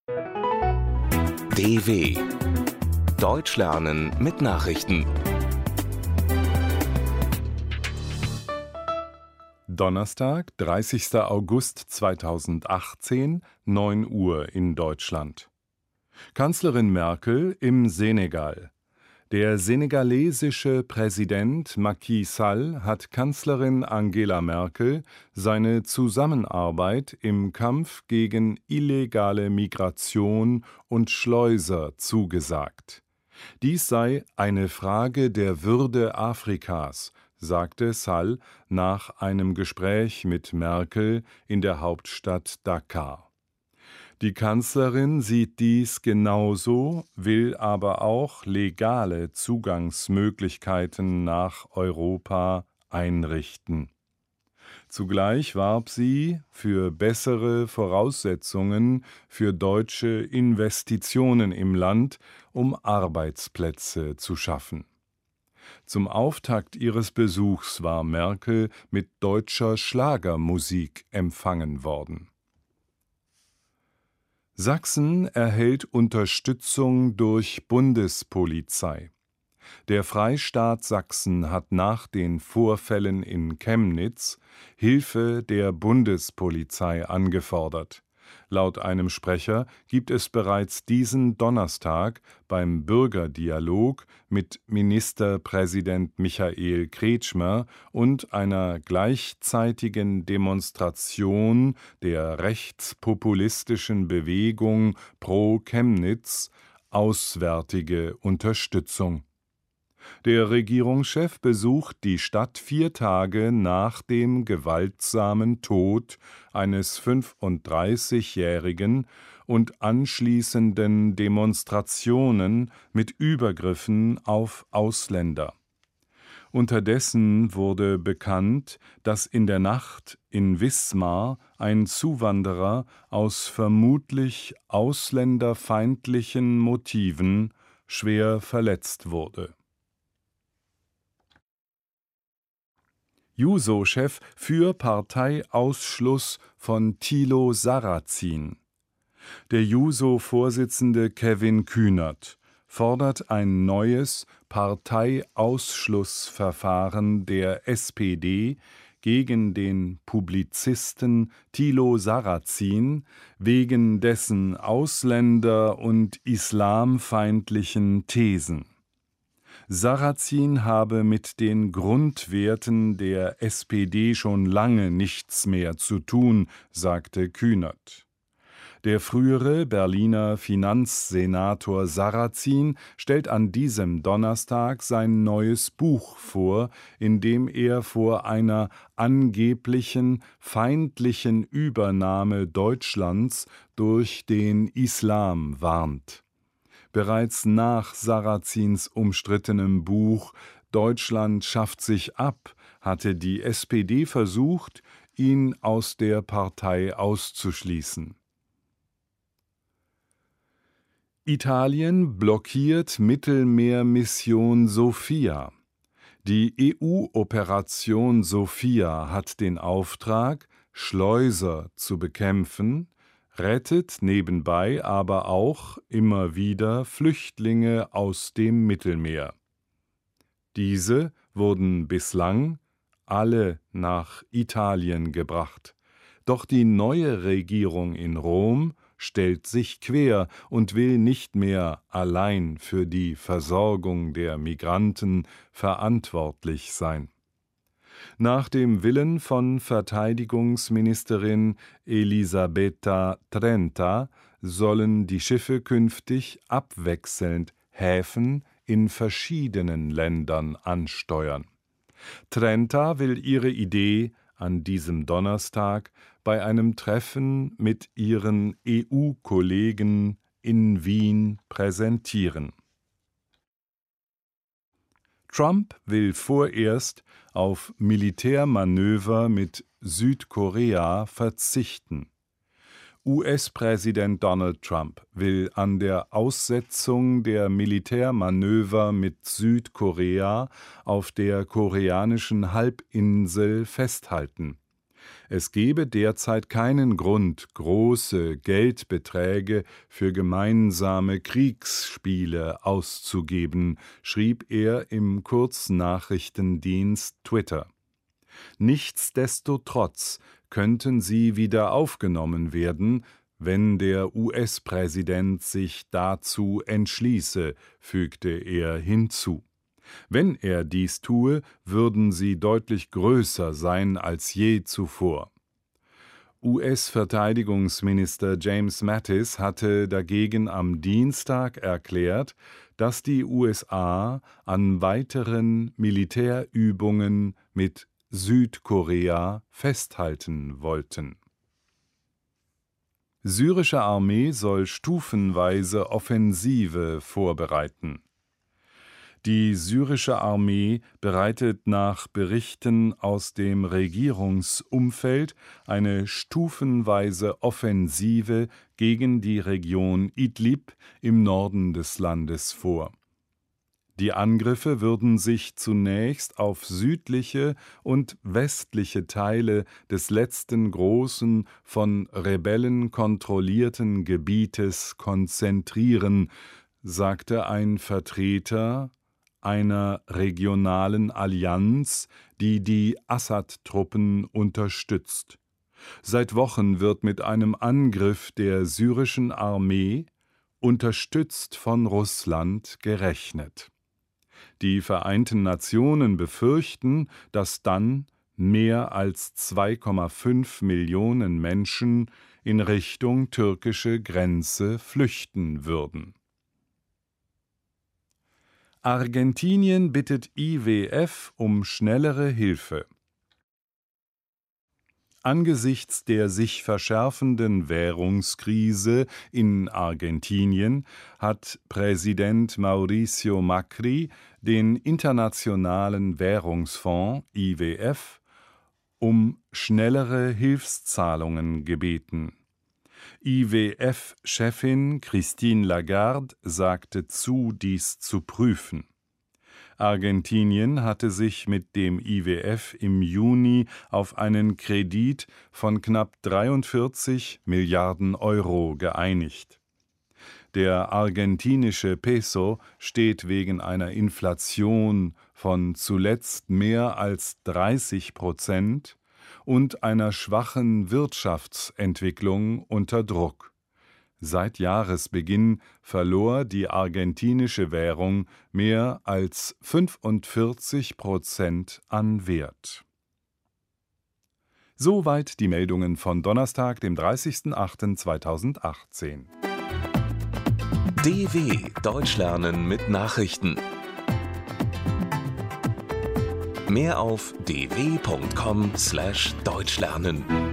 DW Deutsch lernen mit Nachrichten. Donnerstag, 30. August 2018, 9 Uhr in Deutschland. Kanzlerin Merkel im Senegal. Der senegalesische Präsident Macky Sall hat Kanzlerin Angela Merkel seine Zusammenarbeit im Kampf gegen illegale Migration und Schleuser zugesagt. Dies sei eine Frage der Würde Afrikas, sagte Sall nach einem Gespräch mit Merkel in der Hauptstadt Dakar. Die Kanzlerin sieht dies genauso, will aber auch legale Zugangsmöglichkeiten nach Europa einrichten. Zugleich warb sie für bessere Voraussetzungen für deutsche Investitionen im Land, um Arbeitsplätze zu schaffen. Zum Auftakt ihres Besuchs war Merkel mit deutscher Schlagermusik empfangen worden. Sachsen erhält Unterstützung durch Bundespolizei. Der Freistaat Sachsen hat nach den Vorfällen in Chemnitz Hilfe der Bundespolizei angefordert. Laut einem Sprecher gibt es bereits diesen Donnerstag beim Bürgerdialog mit Ministerpräsident Michael Kretschmer und einer gleichzeitigen Demonstration der rechtspopulistischen Bewegung Pro Chemnitz auswärtige Unterstützung. Der Regierungschef besucht die Stadt 4 Tage nach dem gewaltsamen Tod eines 35-Jährigen und anschließenden Demonstrationen mit Übergriffen auf Ausländer. Unterdessen wurde bekannt, dass in der Nacht in Wismar ein Zuwanderer aus vermutlich ausländerfeindlichen Motiven schwer verletzt wurde. Juso-Chef für Parteiausschluss von Thilo Sarrazin. Der Juso-Vorsitzende Kevin Kühnert fordert ein neues Parteiausschlussverfahren der SPD gegen den Publizisten Thilo Sarrazin wegen dessen ausländer- und islamfeindlichen Thesen. Sarrazin habe mit den Grundwerten der SPD schon lange nichts mehr zu tun, sagte Kühnert. Der frühere Berliner Finanzsenator Sarrazin stellt an diesem Donnerstag sein neues Buch vor, in dem er vor einer angeblichen feindlichen Übernahme Deutschlands durch den Islam warnt. Bereits nach Sarrazins umstrittenem Buch »Deutschland schafft sich ab« hatte die SPD versucht, ihn aus der Partei auszuschließen. Italien blockiert Mittelmeermission Sophia. Die EU-Operation Sophia hat den Auftrag, Schleuser zu bekämpfen, rettet nebenbei aber auch immer wieder Flüchtlinge aus dem Mittelmeer. Diese wurden bislang alle nach Italien gebracht. Doch die neue Regierung in Rom stellt sich quer und will nicht mehr allein für die Versorgung der Migranten verantwortlich sein. Nach dem Willen von Verteidigungsministerin Elisabetta Trenta sollen die Schiffe künftig abwechselnd Häfen in verschiedenen Ländern ansteuern. Trenta will ihre Idee an diesem Donnerstag bei einem Treffen mit ihren EU-Kollegen in Wien präsentieren. Trump will vorerst auf Militärmanöver mit Südkorea verzichten. US-Präsident Donald Trump will an der Aussetzung der Militärmanöver mit Südkorea auf der koreanischen Halbinsel festhalten. Es gebe derzeit keinen Grund, große Geldbeträge für gemeinsame Kriegsspiele auszugeben, schrieb er im Kurznachrichtendienst Twitter. Nichtsdestotrotz könnten sie wieder aufgenommen werden, wenn der US-Präsident sich dazu entschließe, fügte er hinzu. Wenn er dies tue, würden sie deutlich größer sein als je zuvor. US-Verteidigungsminister James Mattis hatte dagegen am Dienstag erklärt, dass die USA an weiteren Militärübungen mit Südkorea festhalten wollten. Syrische Armee soll stufenweise Offensive vorbereiten. Die syrische Armee bereitet nach Berichten aus dem Regierungsumfeld eine stufenweise Offensive gegen die Region Idlib im Norden des Landes vor. Die Angriffe würden sich zunächst auf südliche und westliche Teile des letzten großen, von Rebellen kontrollierten Gebietes konzentrieren, sagte ein Vertreter einer regionalen Allianz, die die Assad-Truppen unterstützt. Seit Wochen wird mit einem Angriff der syrischen Armee, unterstützt von Russland, gerechnet. Die Vereinten Nationen befürchten, dass dann mehr als 2,5 Millionen Menschen in Richtung türkische Grenze flüchten würden. Argentinien bittet IWF um schnellere Hilfe. Angesichts der sich verschärfenden Währungskrise in Argentinien hat Präsident Mauricio Macri den Internationalen Währungsfonds IWF um schnellere Hilfszahlungen gebeten. IWF-Chefin Christine Lagarde sagte zu, dies zu prüfen. Argentinien hatte sich mit dem IWF im Juni auf einen Kredit von knapp 43 Milliarden Euro geeinigt. Der argentinische Peso steht wegen einer Inflation von zuletzt mehr als 30% und einer schwachen Wirtschaftsentwicklung unter Druck. Seit Jahresbeginn verlor die argentinische Währung mehr als 45% an Wert. Soweit die Meldungen von Donnerstag, dem 30.08.2018. DW Deutsch lernen mit Nachrichten. Mehr auf dw.com/deutschlernen.